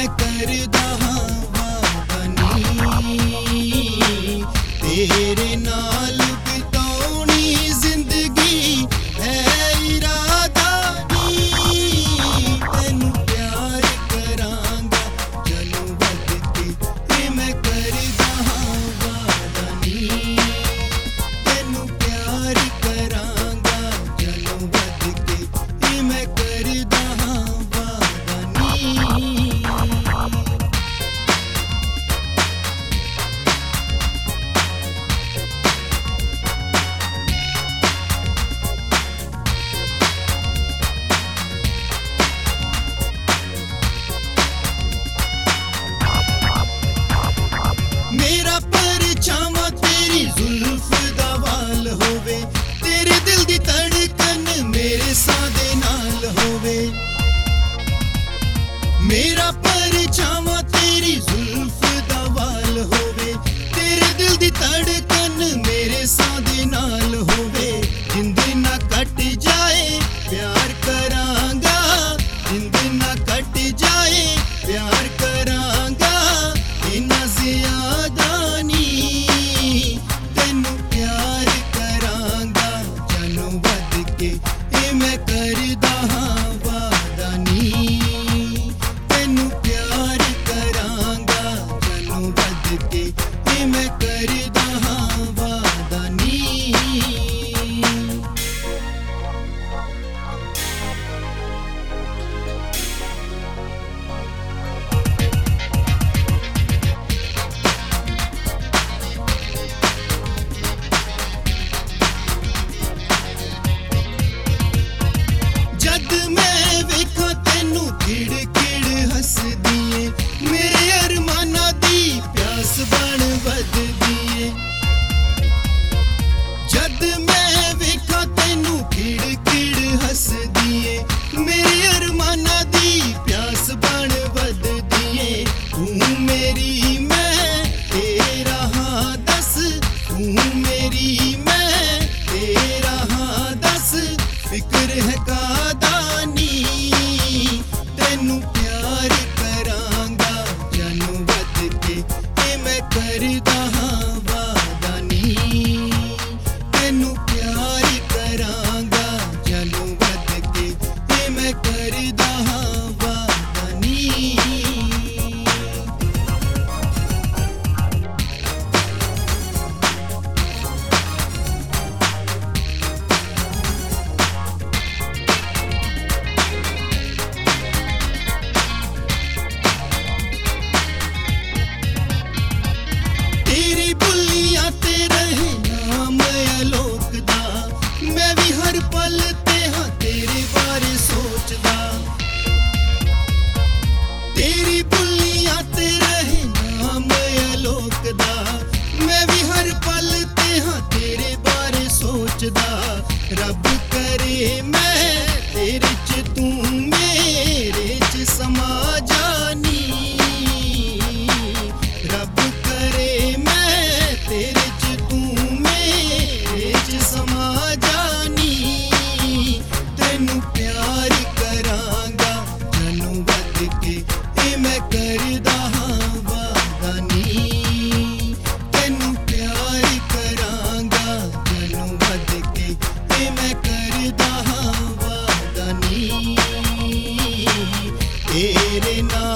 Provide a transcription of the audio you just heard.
मैं करदा हां वादा नी तेरे नाल बिताउणी जिंदगी है इरादा नी तैनू प्यार करांगा चलो वध के मैं करदा हां वादा नी तैनू प्यार करांगा चलो वध के मैं करदा हां वादा नी। मेरा परछावां तेरी जुल्फ दा वाल होवे तेरे दिल दी धड़कन मेरे साह दे नाल होवे मेरा परछावां तेरी जुल्फ दा वाल होवे तेरे दिल दी धड़कन मेरे साह दे नाल होवे जिंद ना कट जाए प्यार करांगा जिंद ना कट जाए प्यार करांगा इन्ना ज़्यादा नी तैनू प्यार करांगा चलो वध के मैं करदा हां वादा नी तैनू प्यार करांगा चलो वध के मैं करदा हां वादा नी। जद मैं वेखां तैनू खिड़ खिड़ हसदी ऐ मेरे अरमानां दी प्यास बन वधदी ऐ जद मैं वेखां तैनू खिड़ खिड़ हसदी ऐ मेरे अरमानां दी प्यास बन वधदी ऐ तू मेरी मैं तेरा हां दस तू मेरी मैं तेरा हां दस फिक्र है कादा नी तैनू प्यार करांगा चलो वध के मैं करदा हां वादा नी तैनू प्यार करांगा चलो वध के मैं करदा हां वादा नी। तेरी बुल्लियां ते रहे नाम अलोक दा मैं भी हर पल ते हां तेरे बारे सोचदा तेरी बुल्लियां ते रहे नाम अलोक दा मैं भी हर पल ते हां तेरे बारे सोचदा रब करे मैं तेरे च तू मेरे च समा जानी रब करे मैं तेरे च तू मेरे च समा जानी तैनू प्यार करांगा चलो वध के मैं करदा हां वादा नी तैनू प्यार करांगा चलो वध के मैं करदा हां वादा नी तेरे नाल